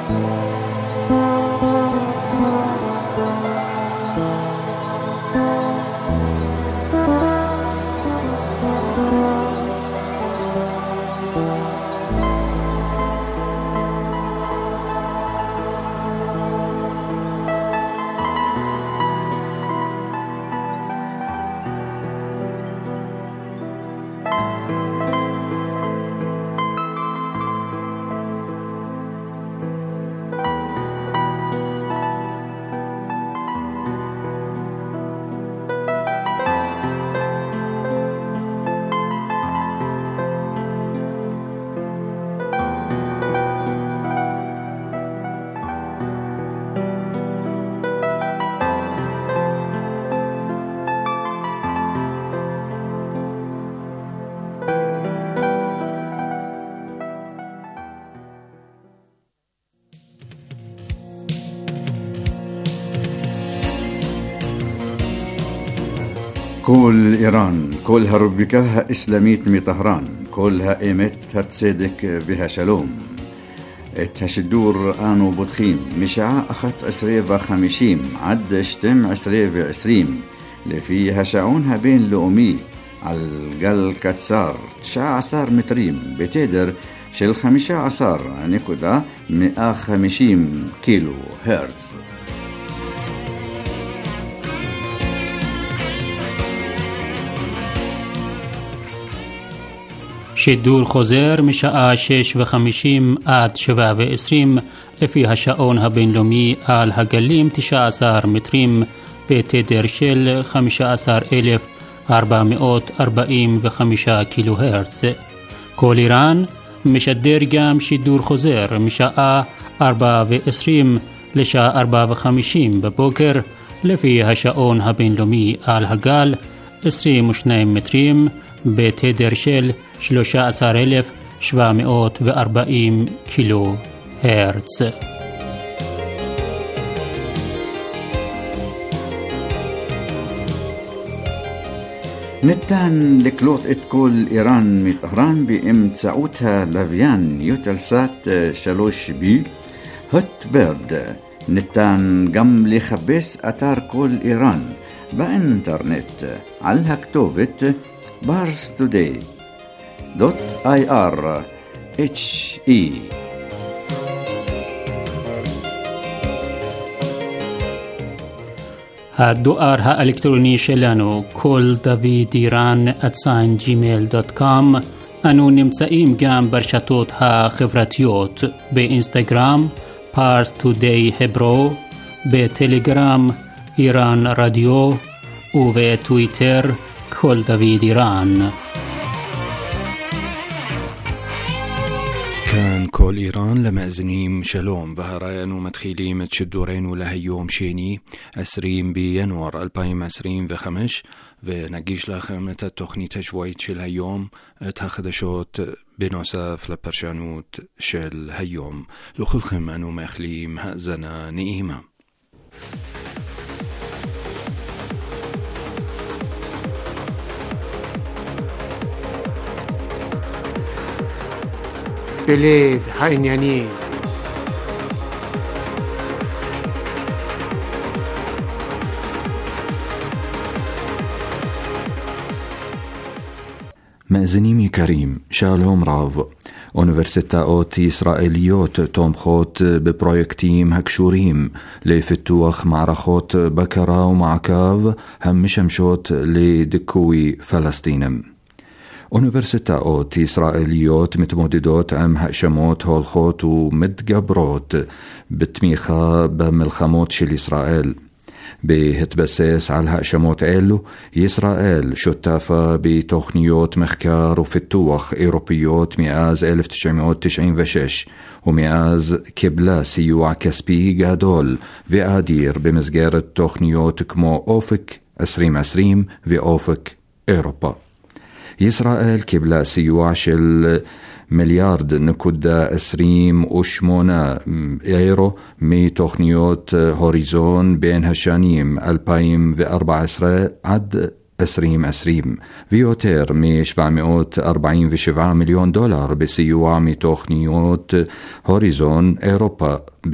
كل إيران كلها ربكها إسلاميت مي طهران كلها إيمت هتصدق بها شلوم الدور آنو بدخيم مشاع أخت 20 عد شتم 20 لفيها شعونها بين لؤمي على القل كتسار 19 متريم بتدر شل 15.150 كيلو هرتز. שידור חוזר משעה 6:50 עד 7:20 לפי השעון הבינלאומי על הגלים 19 מטרים בתדר של 15,445 קילו הרץ. כל איראן משדר גם שידור חוזר משעה 4:20 לשעה 4:50 בבוקר לפי השעון הבינלאומי על הגל 22 מטרים בתדר של 13,740 קילו הרץ. ניתן לקלוט את כל איראן מטהרן באמצעותה לוויין יוטלסאט 3B הוטברד. ניתן גם לחפש אתר כל איראן באינטרנט על הכתובת parstoday.ir/he. הדואר האלקטרוני שלנו כל דוד איראן @gmail.com. אנו נמצאים גם ברשתות החברתיות באינסטגרם parstoday hebro, בטלגרם איראן רדיו ובטוויטר כל דוד איראן. كان كل إيران لمأذنين شلوم وهرايانو متخيلين تشدورينو لهيوم شيني 20 بينور 2025 ونجيش لكم التخنية تجويت شل هيوم تخدشوت بنصف لبرشانوت شل هيوم لخلكم أنو مخليم هزنا نئيمة. בלב העניינים. مأذنيمي كريم شالهم راف أونيفرسيتاوت إسرائيليوت تومخوت ببرويكتيم هكشوريم لفتوخ معرخوت بكرة ومعكاف هم مشمشوت لدكوي فلسطينم. أونيفرسيتاوت إسرائيليوت متموددوت عم هأشموت هولخوت ومتجبروت بتميخة بملخموت شل إسرائيل. بهتبسس على هأشموت إلو إسرائيل شتافة بتخنيوت مخكار وفتوخ إيروبيوت مئاز 1996 ومئاز كبلا سيوع كسبي قادول وآدير بمزجارة تخنيوت كمو أوفك 2020 وأوفك إيروبا. إسرائيل كبلا سيوع شل مليارد نكودا 28 يورو مي تخنيوت هوريزون بين هشانيم 2014 عد 2020 ויותר $747 מיליון בסיוע מתוכניות הוריזון אירופה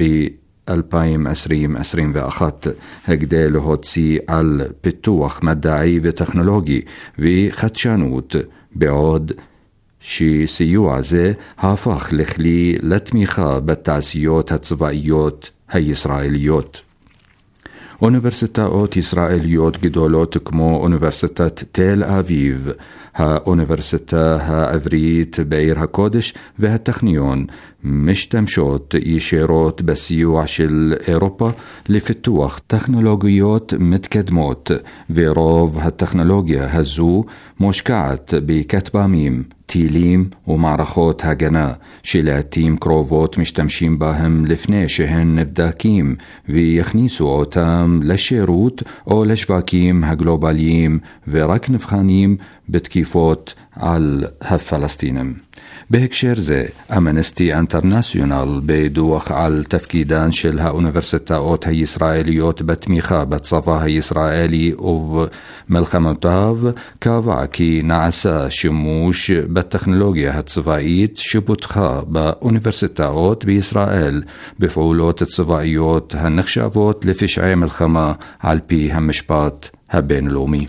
ב-2020-2021 כדי להוציא על פיתוח מדעי וטכנולוגי וחדשנות, בעוד שסיוע זה הפך לכלי לתמיכה בתעשיות הצבאיות הישראליות. אוניברסיטאות ישראליות גדולות כמו אוניברסיטת תל אביב, האוניברסיטה העברית בעיר הקודש והטכניון משתמשות ישירות בסיוע של אירופה לפיתוח טכנולוגיות מתקדמות, ורוב הטכנולוגיה הזו מושקעת בכטב"מים, טילים ומערכות הגנה, שלעתים קרובות משתמשים בהם לפני שהן נבדקים ויכניסו אותם לשירות או לשווקים הגלובליים, ורק נבחנים בתקיפות על הפלסטינים. בהקשר זה, אמנסטי אינטרנשיונל בדוח על תפקידן של האוניברסיטאות הישראליות בתמיכה בצבא הישראלי ובמלחמותיו קבע כי נעשה שימוש בטכנולוגיה הצבאית שפותחה באוניברסיטאות בישראל בפעולות צבאיות הנחשבות לפשעי מלחמה על פי המשפט הבינלאומי.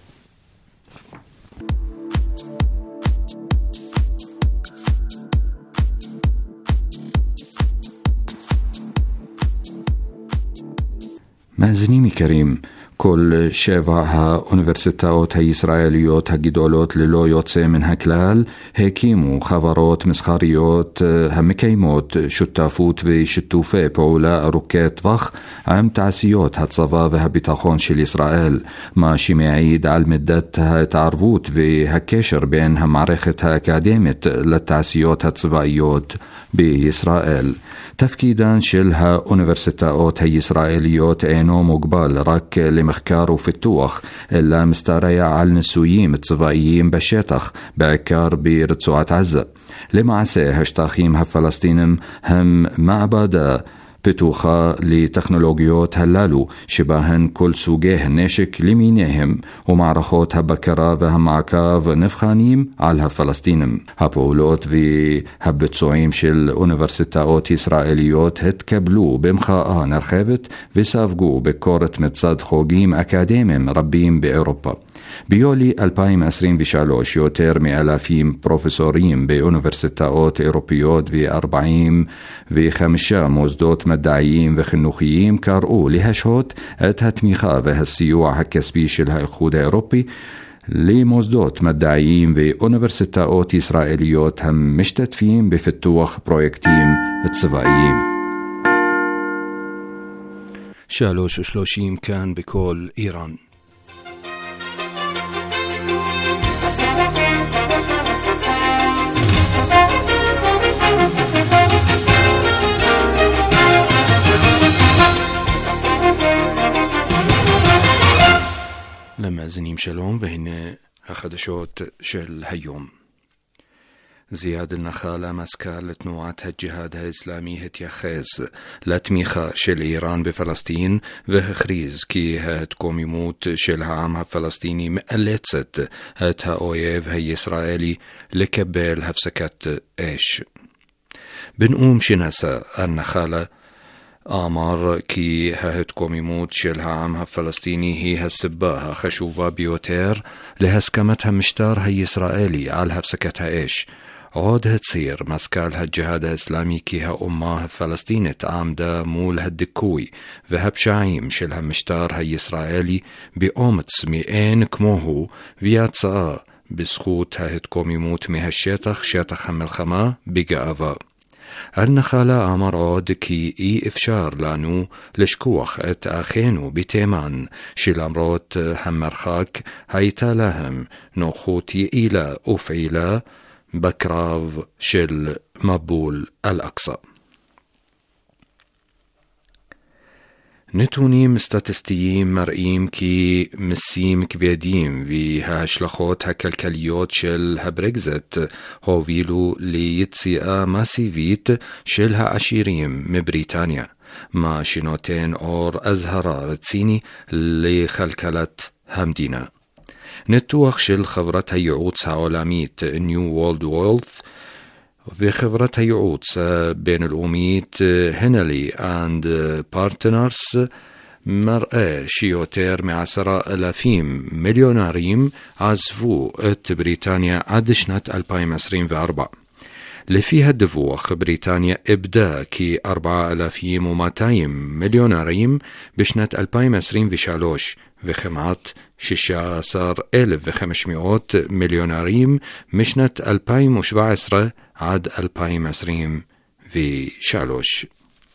מאזינים יקרים, כל 7 האוניברסיטאות הישראליות הגדולות ללא יוצא מן הכלל הקימו חברות מסחריות המקיימות שותפות ושיתופי פעולה ארוכי טווח עם תעשיות הצבא והביטחון של ישראל, מה שמעיד על מידת ההתערבות והקשר בין המערכת האקדמית לתעשיות הצבאיות בישראל. תפקידן של האוניברסיטאות הישראליות אינו מוגבל רק למחקר ופיתוח, אלא משתרע על ניסויים צבאיים בשטח, בעיקר ברצועת עזה. למעשה, השטחים הפלסטינים הם מעבדה פתוחה לטכנולוגיות הללו, שבהן כל סוגי הנשק למיניהם ומערכות הבקרה והמעקב נבחנים על הפלסטינים. הפעולות והביצועים של אוניברסיטאות ישראליות התקבלו במחאה נרחבת וספגו ביקורת מצד חוגים אקדמיים רבים באירופה. ביולי 2023 יותר מ1,000 פרופסורים באוניברסיטאות אירופיות ו45 מוסדות מדעיים וחינוכיים קראו להשהות את התמיכה והסיוע הכספי של האיחוד האירופי למוסדות מדעיים ואוניברסיטאות ישראליות המשתתפים בפיתוח פרויקטים צבאיים. 3:30 כאן בכל איראן. למאזינים שלום, והנה החדשות של היום. זיאד אל-נחאלה, מזכ"ל תנועת הג'יהאד האסלאמי, התייחס לתמיכה של איראן בפלסטין והכריז כי ההתקוממות של העם הפלסטיני מאלצת את האויב הישראלי לקבל הפסקת אש. בנאום שנשא, אל-נחאלה אמר כי ההתקוממות של העם הפלסטיני היא הסיבה החשובה ביותר להסכמת המשטר הישראלי על הפסקת האש. עוד הצהיר מזכ"ל הג'יהאד האסלאמי כי האומה הפלסטינית עמדה מול הדיכוי והפשעים של המשטר הישראלי באומץ מאין כמוהו, ויצאה בזכות ההתקוממות מהשטח, שטח המלחמה, בגאווה. אל-נחאלה אמר עוד כי אי אפשר לנו לשכוח את אחינו בתימן, שלמרות המרחק הייתה להם נוחות יעילה ופעילה בקרב של מבול אל-אקצא. נתונים סטטיסטיים מראים כי מיסים כבדים וההשלכות הכלכליות של הברקזיט הובילו ליציאה מסיבית של העשירים מבריטניה, מה שנותן אור אזהרה רציני לכלכלת המדינה. ניתוח של חברת הייעוץ העולמית New World Wealth וחברת הייעוץ בין-לאומית הנלי and Partners מראה שיותר מ10,000 מיליונרים עזבו את בריטניה עד שנת 2024. לפי הדיווח, בריטניה איבדה כ4,200 מיליונרים בשנת 2023 וכמעט 16,500 מיליונרים משנת 2017 עד 2023.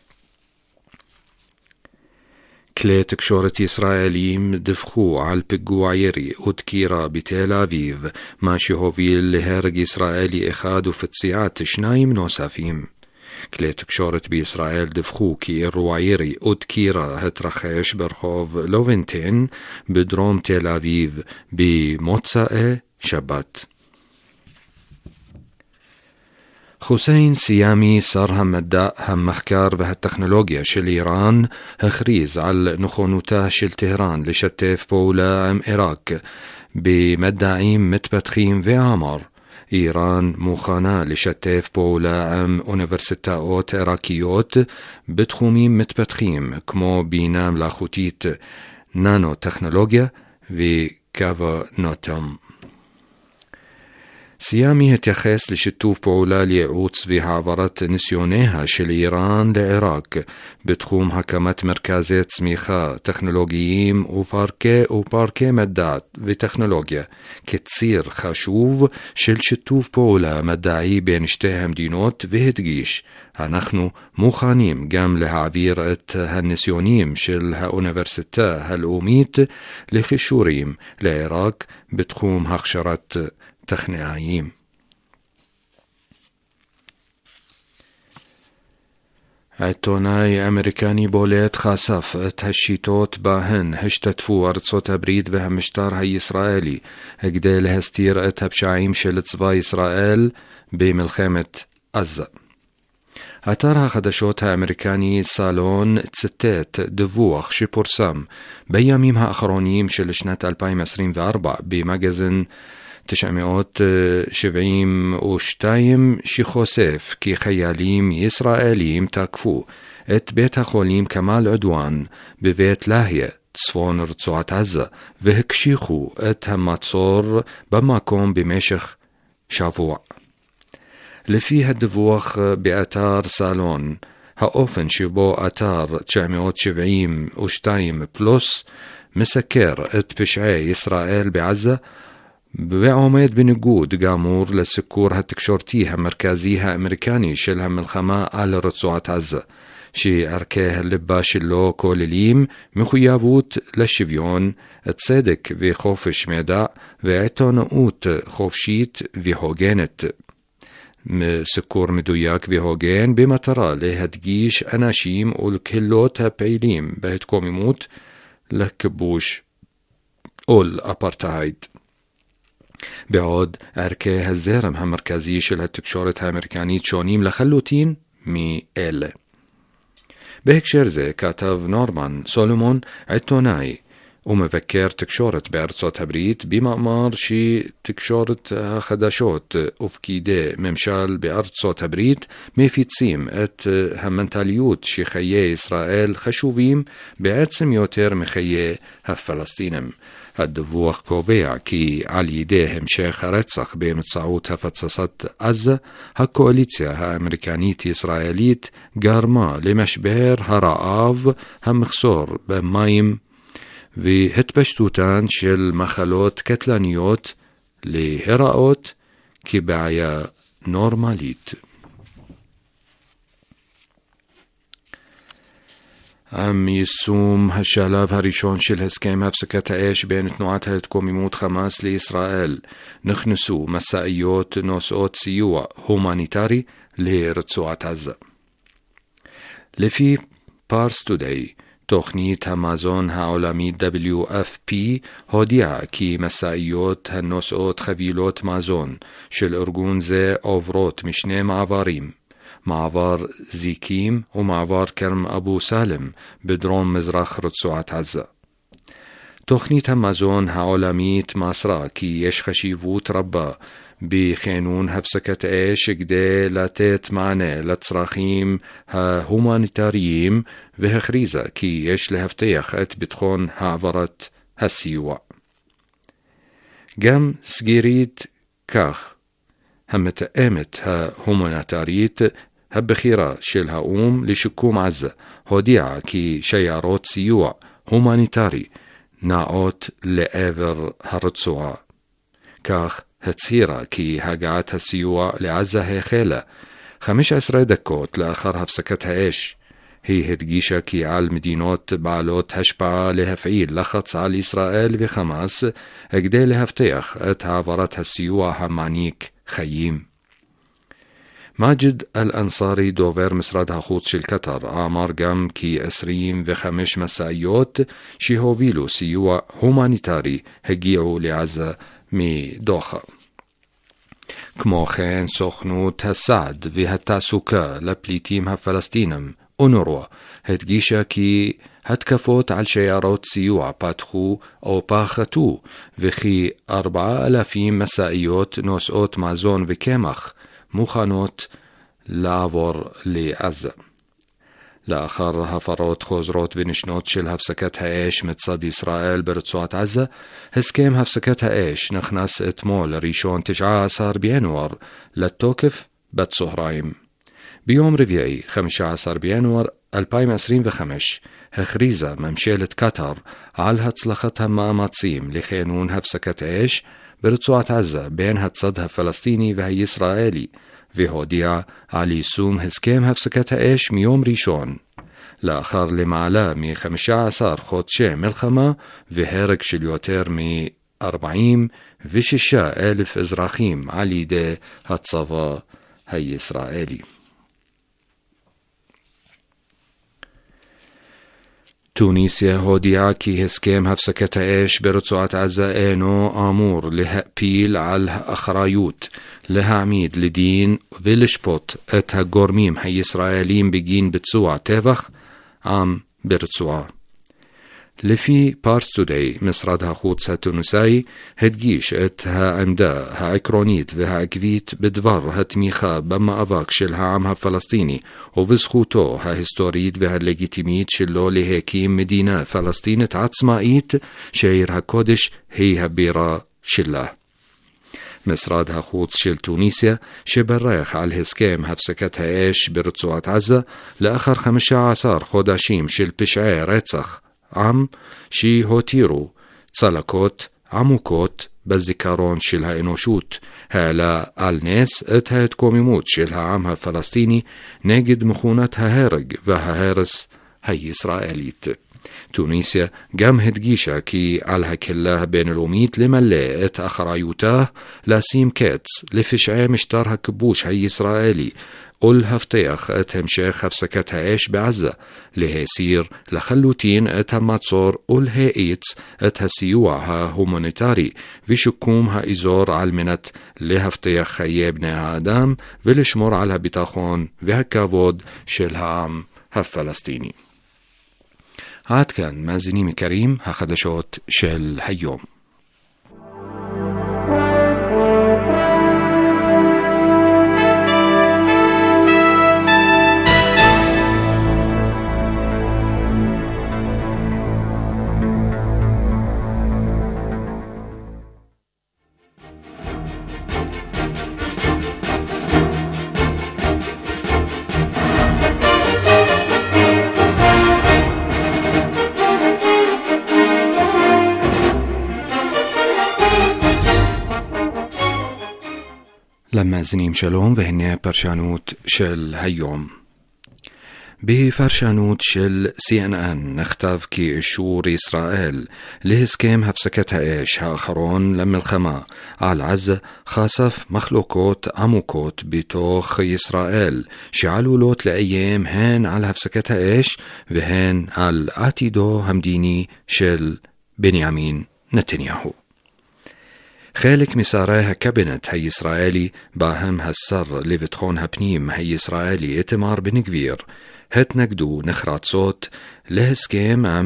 כלי תקשורת ישראלים דיווחו על פיגוע ירי ודקירה בתל אביב, מה שהוביל להרג ישראלי אחד ופציעת 2 נוספים. כלי תקשורת בישראל דיווחו כי אירוע ירי ודקירה התרחש ברחוב לוינטין בדרום תל אביב במוצאי שבת. חוסיין סיאמי, שר המדע, המחקר והטכנולוגיה של איראן, הכריז על נכונותה של טהרן לשתף פעולה עם עיראק במדעים מתפתחים ואמר, איראן מוכנה לשתף פעולה עם אוניברסיטאות עיראקיות בתחומים מתפתחים כמו בינה מלאכותית, ננו-טכנולוגיה וכוונותם. סיאמי התייחס לשיתוף פעולה לייעוץ והעברת ניסיוניה של איראן לעיראק בתחום הקמת מרכזי צמיחה טכנולוגיים ופארקי מדע וטכנולוגיה כציר חשוב של שיתוף פעולה מדעי בין שתי המדינות, והדגיש, אנחנו מוכנים גם להעביר את הניסיונים של האוניברסיטה הלאומית לחישורים לעיראק בתחום הכשרת טכנאים. עיתונאי אמריקני בולט חשף את השיטות בהן השתתפו ארצות הברית והמשטר הישראלי כדי להסתיר את הפשעים של צבא ישראל במלחמת עזה. אתר החדשות האמריקני סלון ציטט דיווח שפורסם בימים האחרונים של שנת 2024 במגזין 972 שחושף כי חיילים ישראלים תקפו את בית החולים כמאל עדואן בבית לאהיה, צפון רצועת עזה, והקשיחו את המצור במקום במשך שבוע. לפי הדיווח באתר סלון, האופן שבו אתר 972 פלוס מסקר את פשעי ישראל בעזה ועומד בניגוד גמור לסיקור התקשורתי המרכזי האמריקני של המלחמה על רצועת עזה, שערכי הליבה שלו כוללים מחויבות לשוויון, צדק וחופש מידע ועיתונאות חופשית והוגנת. סיקור מדויק והוגן במטרה להדגיש אנשים ולקהילות הפעילים בהתקוממות לכיבוש או לאפרטהייד. בעוד ערכי הזרם המרכזי של התקשורת האמריקנית שונים לחלוטין מאלה. בהקשר זה כתב נורמן סולומון, עיתונאי ומבקר תקשורת בארצות הברית, במאמר שתקשורת החדשות ופקידי ממשל בארצות הברית מפיצים את המנטליות שחיי ישראל חשובים בעצם יותר מחיי הפלסטינים. הדיווח קובע כי על ידי המשך הרצח באמצעות הפצצת עזה, הקואליציה האמריקנית-ישראלית גרמה למשבר הרעב, המחסור במים והתפשטותן של מחלות קטלניות להיראות כבעיה נורמלית. עם יישום השלב הראשון של הסכם הפסקת האש בין תנועת ההתקוממות חמאס לישראל, נכנסו מסעיות נושאות סיוע הומניטרי לרצועת עזה. לפי פארס טודיי, תוכנית המזון העולמית WFP הודיעה כי מסעיות הנושאות חבילות מזון של ארגון זה עוברות משני מעברים, מעבר זיקים ומעבר כרם אבו סלם בדרום מזרח רצועת עזה. תוכנית המזון העולמית מסרה כי יש חשיבות רבה בכינון הפסקת אש כדי לתת מענה לצרכים ההומניטריים, והכריזה כי יש להבטיח את ביטחון העברת הסיוע. גם סגירית כך המתאמת ההומניטרית הבכירה של האום לשיקום עזה הודיעה כי שיירות סיוע הומניטרי נעות לעבר הרצועה. כך הצהירה כי הגעת הסיוע לעזה החלה 15 דקות לאחר הפסקת האש. היא הדגישה כי על מדינות בעלות השפעה להפעיל לחץ על ישראל וחמאס כדי להבטיח את העברת הסיוע המעניק חיים. מאג'ד אל-אנסארי, דובר משרד החוץ של קטר, אמר גם כי 25 משאיות שהובילו סיוע הומניטרי הגיעו לעזה מדוחה. כמו כן, סוכנות הסעד והתעסוקה לפליטים הפלסטינים, אונרווה, הדגישה כי התקפות על שיירות סיוע פתחו או פחתו, וכי 4,000 משאיות נושאות מזון וקמח מוכנות לעבור לעזה. לאחר הפרות חוזרות ונשנות של הפסקת האש מצד ישראל ברצועת עזה, הסכם הפסקת האש נכנס אתמול ראשון 19 בינואר לתוקף בצהריים. ביום רביעי 15 בינואר 2025 הכריזה ממשלת קטר על הצלחת המאמצים לכינון הפסקת האש ברצועת עזה בין הצד הפלסטיני והישראלי, והודיעה על יישום הסכם הפסקת האש מיום ראשון. לאחר למעלה מ-15 חודשי מלחמה והרג של יותר מ-46,000 אזרחים על ידי הצבא הישראלי. תוניסיה הודיעה כי הסכם הפסקת האש ברצועת עזה אינו אמור להפיל על האחריות להעמיד לדין ולשפוט את הגורמים הישראלים בגין ביצוע טבח עם ברצועה. לפי פארס טודיי, משרד החוץ התוניסאי הדגיש את העמדה העקרונית והעקבית בדבר התמיכה במאבק של העם הפלסטיני ובזכותו ההיסטורית והלגיטימית שלו להקים מדינה פלסטינית עצמאית שעיר הקודש היא הבירה שלה. משרד החוץ של תוניסיה, שברך על הסכם הפסקת האש ברצועת עזה לאחר 15 חודשים של פשעי רצח עם שהותירו צלקות עמוקות בזיכרון של האנושות, העלה על נס את ההתקוממות של העם הפלסטיני נגד מכונת ההרג וההרס הישראלית. תוניסיה גם הדגישה כי על הקהילה הבינלאומית למלא את אחריותה לשים קץ לפשעי משטר הכיבוש הישראלי ולהבטיח את המשך הפסקת האש בעזה, להסיר לחלוטין את המצור ולהאיץ את הסיוע ההומניטרי ושיקום האזור על מנת להבטיח חיי בני האדם ולשמור על הביטחון והכבוד של העם הפלסטיני. עד כאן מאזינים יקרים, החדשות של היום. למאזינים שלום, והנה הפרשנות של היום. בפרשנות של CNN נכתב כי אישור ישראל להסכם הפסקת האש האחרון למלחמה על עזה חשף מחלוקות עמוקות בתוך ישראל שעלולות לאיים הן על הפסקת האש והן על עתידו המדיני של בנימין נתניהו. חלק משרי הקבינט הישראלי, בהם השר לביטחון הפנים הישראלי איתמר בן גביר, התנגדו נחרצות להסכם עם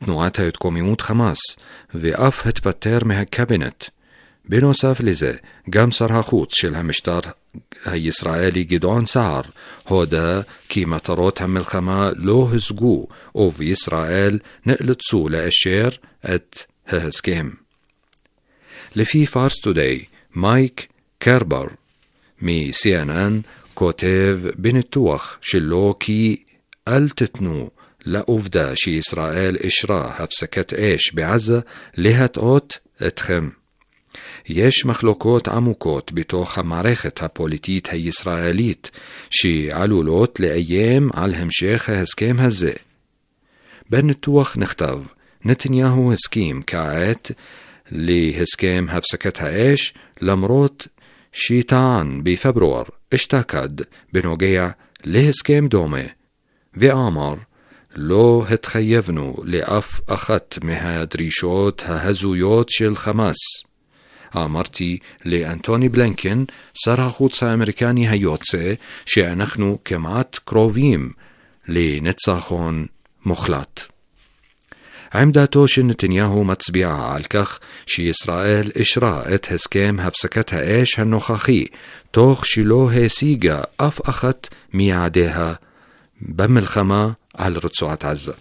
תנועת ההתקוממות חמאס, ואף התפטר מהקבינט. בנוסף לזה, גם שר החוץ של המשטר הישראלי גדעון סער הודה כי מטרות המלחמה לא הושגו, ובישראל נאלצו לאשר את ההסכם. לפי פארס טודיי, מייק קרבר מ-CNN כותב בניתוח שלו כי אל תתנו לעובדה שישראל אישרה הפסקת אש בעזה להטעות אתכם. יש מחלוקות עמוקות בתוך המערכת הפוליטית הישראלית שעלולות לאיים על המשך ההסכם הזה. בניתוח נכתב, נתניהו הסכים כעת להסכם הפסקת האש למרות שטען בפברואר אשתקד בנוגע להסכם דומה, ואמר, לא התחייבנו לאף אחת מהדרישות ההזויות של חמאס. אמרתי לאנטוני בלינקן, שר החוץ האמריקני היוצא, שאנחנו כמעט קרובים לניצחון מוחלט. עמדתו של נתניהו מצביעה על כך שישראל אישרה את הסכם הפסקת האש הנוכחי, תוך שלא השיגה אף אחת מיעדיה במלחמה על רצועת עזה.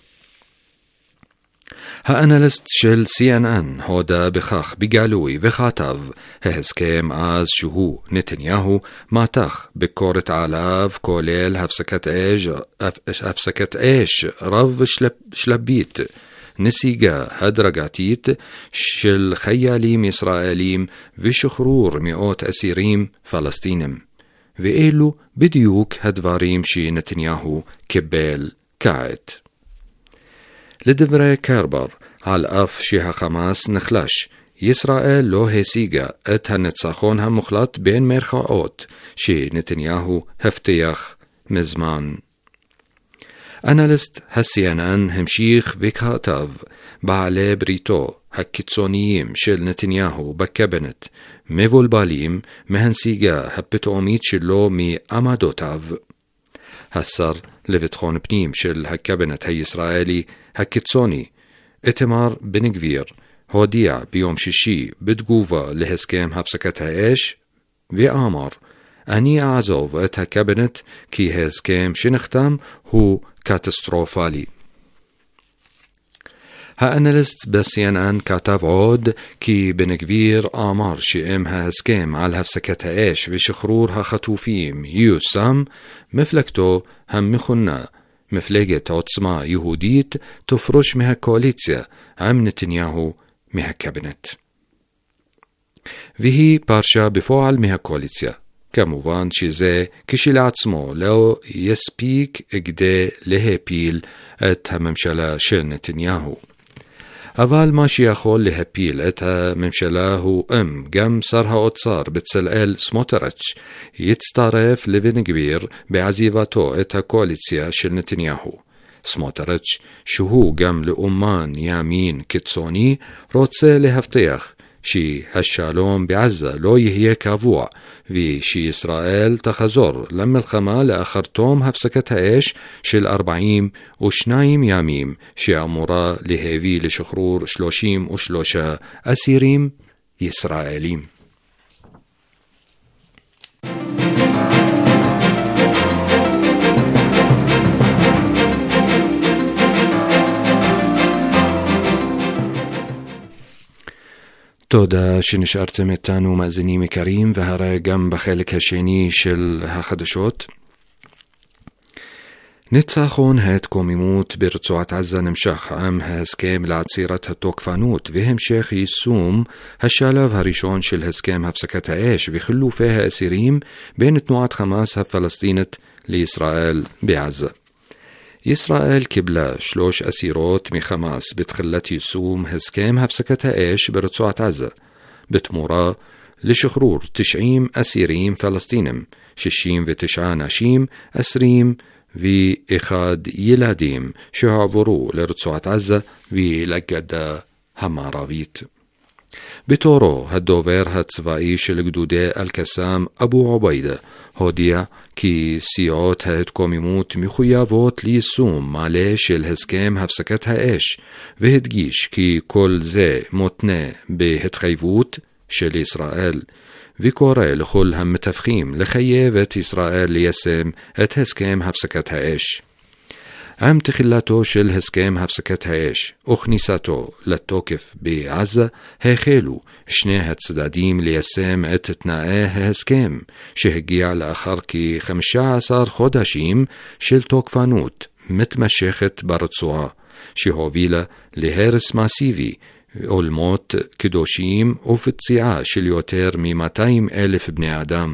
האנליסט של CNN הודה בכך בגלוי וכתב, ההסכם אז שהוא נתניהו מתח ביקורת עליו כולל הפסקת אש רב שלבית, נסיגה הדרגתית של חיילים ישראלים ושחרור מאות אסירים פלסטינים. ואלו בדיוק הדברים שנתניהו קיבל כעת. לדברי קרבר, על אף שהחמאס נחלש, ישראל לא השיגה את הניצחון המוחלט בין מרכאות שנתניהו הבטיח מזמן. אנליסט ה-CNN המשיך וכתב, בעלי בריתו הקיצוניים של נתניהו בקבינט מבולבלים מהנסיגה הפתאומית שלו מעמדותיו. השר לביטחון פנים של הקבינט הישראלי הקיצוני, איתמר בן גביר, הודיע ביום שישי בתגובה להסכם הפסקת האש, ואמר, אני אעזוב את הקבינט כי ההסכם שנחתם הוא קטסטרופלי. האנליסט ב-CNN כתב עוד כי בן גביר אמר שאם ההסכם על הפסקת האש ושחרור החטופים ייושם, מפלגתו המכונה מפלגת עוצמה יהודית תפרוש מהקואליציה עם נתניהו מהקבינט. והיא פרשה בפועל מהקואליציה. כמובן שזה כשלעצמו לא יספיק כדי להפיל את הממשלה של נתניהו. אבל מה שיכול להפיל את הממשלה הוא גם שר האוצר בצלאל סמוטריץ' יצטרף לבן גביר בעזיבתו את הקואליציה של נתניהו. סמוטריץ', שהוא גם לאומן ימין קיצוני, רוצה להבטיח שהשלום בעזה לא יהיה קבוע, ושישראל תחזור למלחמה לאחר תום הפסקת האש של 42 ימים, שאמורה להביא לשחרור 33 אסירים ישראלים. תודה שנשארתם איתנו מאזינים יקרים, והרי גם בחלק השני של החדשות. ניצחון ההתקוממות ברצועת עזה נמשך עם ההסכם לעצירת התוקפנות והמשך יישום השלב הראשון של הסכם הפסקת האש וחילופי האסירים בין תנועת חמאס הפלסטינית לישראל בעזה. ישראל קיבלה 3 אסירות מחמאס בתחילת יישום הסכם הפסקת האש ברצועת עזה, בתמורה לשחרור 90 אסירים פלסטינים, 69 נשים, 21 ילדים שהועברו לרצועת עזה ולגדה המערבית. בתורו, הדובר הצבאי של גדודי אל-קסאם, אבו עוביידה, הודיע כי סיעות ההתקוממות מחויבות ליישום מלא של הסכם הפסקת האש, והדגיש כי כל זה מותנה בהתחייבות של ישראל, וקורא לכל המתווכים לחייב את ישראל ליישם את הסכם הפסקת האש. עם תחילתו של הסכם הפסקת האש וכניסתו לתוקף בעזה, החלו שני הצדדים ליישם את תנאי ההסכם, שהגיע לאחר כ-15 חודשים של תוקפנות מתמשכת ברצועה, שהובילה להרס מסיבי, עולמות קדושים ופציעה של יותר מ-200,000 בני אדם.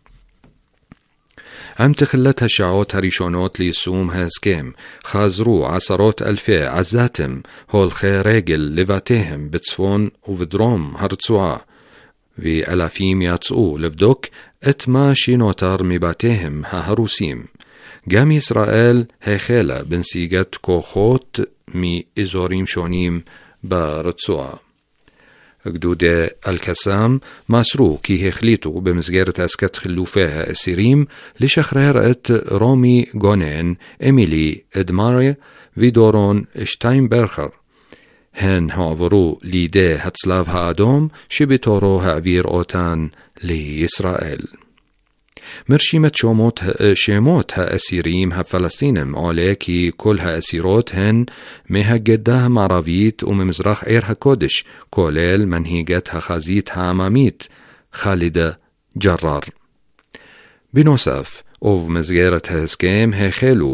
עם תחילת השעות הראשונות ליישום ההסכם, חזרו עשרות אלפי עזתים הולכי רגל לבתיהם בצפון ובדרום הרצועה, ואלפים יצאו לבדוק את מה שנותר מבתיהם ההרוסים. גם ישראל החלה בנסיגת כוחות מאזורים שונים ברצועה. גדודי אל-קסאם מסרו כי החליטו במסגרת עסקת חילופי האסירים לשחרר את רומי גונן, אמילי אדמריה ודורון שטיינברכר. הן הועברו לידי הצלב האדום שבתורו העביר אותן לישראל. מרשימת שמות האסירים הפלסטינים עולה כי כל האסירות הן מהגדה המערבית וממזרח עיר הקודש, כולל מנהיגת החזית העממית חאלידה ג'רר. בנוסף, ובמסגרת ההסכם החלו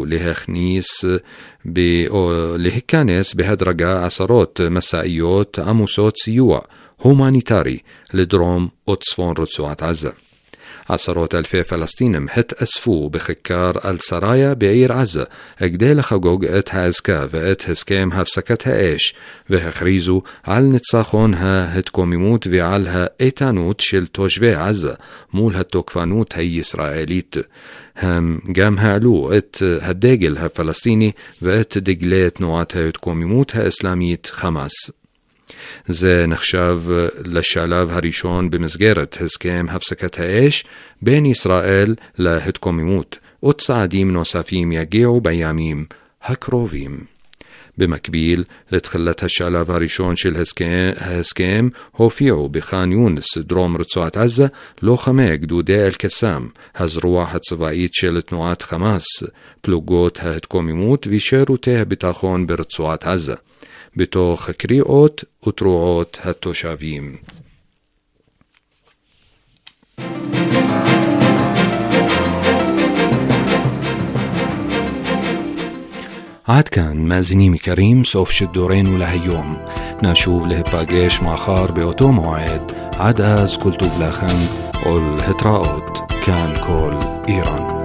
להיכנס בהדרגה עשרות מסעיות עמוסות סיוע הומניטרי לדרום וצפון רצועת עזה. עשרות אלפי פלסטינים התאספו בכיכר אל-סראיה בעיר עזה כדי לחגוג את העסקה ואת הסכם הפסקת האש, והכריזו על ניצחון ההתקוממות ועל האיתנות של תושבי עזה מול התוקפנות הישראלית. הם גם העלו את הדגל הפלסטיני ואת דגלי תנועת ההתקוממות האסלאמית חמאס. זה נחשב לשלב הראשון במסגרת הסכם הפסקת האש בין ישראל להתקוממות, וצעדים נוספים יגיעו בימים הקרובים. במקביל לתחילת השלב הראשון של ההסכם הופיעו בח'אן יונס, דרום רצועת עזה, לוחמי גדודי אל-קסאם, הזרוע הצבאית של תנועת חמאס, פלוגות ההתקוממות ושירותי הביטחון ברצועת עזה, בתוך קריאות ותרועות התושבים. עד כאן מאזינים יקרים, סוף שידורנו להיום. נשוב להיפגש מחר באותו מועד. עד אז כל טוב לכם ולהתראות. כאן כל איראן.